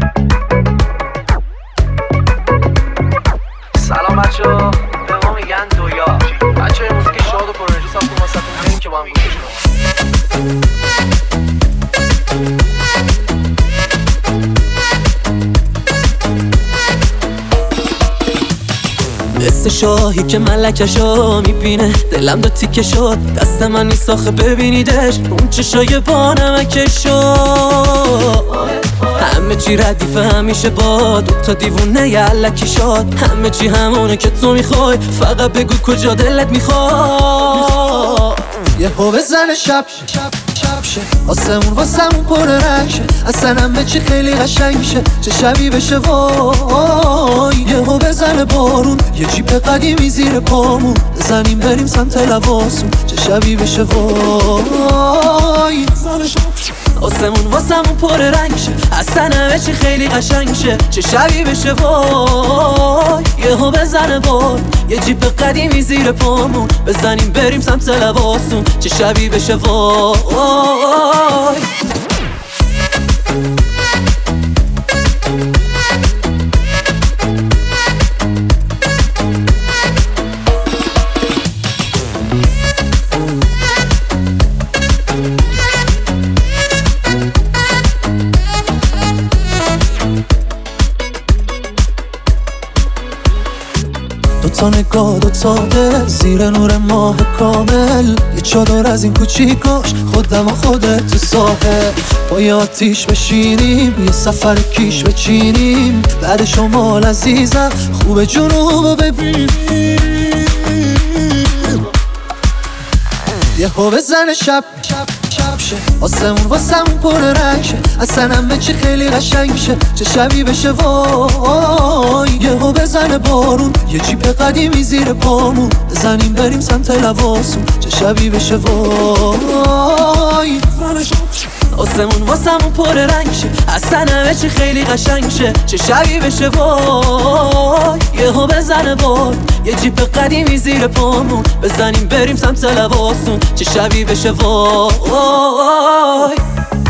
سلام بچه‌ها، به ما میگن دویا. بچه‌ها یه موزیک شاد و پرانرژی ساختیم واسهتون، بریم که با هم گوش کنیم. قصه شاهی که ملکشو میبینه، دلم دو تیکه شد، دست من نیست آخه ببینیدش، اون چشای با نمکشو. همه چی ردیفه همیشه با دوتا دیوونه یلکی شد، همه چی همونه که تو میخوای، فقط بگو کجا دلت میخواد. یه پا بزن شب شه، آسمون واسمون پر رنگ شه، اصلا همه چی خیلی قشنگ شه، چه شبی بشه وای. یه پا بزن بارون، یه جیپ قدیمی زیر پامون، بزنیم بریم سمت لواسون، چه شبی بشه وای. آسمون واسمون پر رنگ شه، اصلا همه چی خیلی قشنگ شه، چه شبی بشه وای. یهو بزنه بار، یه جیپ قدیمی زیر پامون، بزنیم بریم سمت لواسون، چه شبی بشه وای. دوتا نگاه دوتا دل زیر نور ماه کامل، یه چادر از این کوچیکاش خودم و خودت تو ساحل، با یه آتیش بشینیم، یه سفر کیش بچینیم، بعد شمال عزیزم خوب جنوب ببینیم. یه پا بزن شب شه، آسمون واسمون پر رنگ شه، اصلا همه چی خیلی قشنگ شه، چه شبی بشه وای. یه پا بزن بارون، یه جیپ قدیمی زیر پامون، بزنیم بریم سمت لواسون، چه شبی بشه وای. آسمون واسمون پر رنگ شه، اصلا همه چی خیلی قشنگ شه، چه شبی بشه وای. یهو بزنه بار، یه جیپ قدیمی زیر پامون، بزنیم بریم سمت لواسون، چه شبی بشه وای.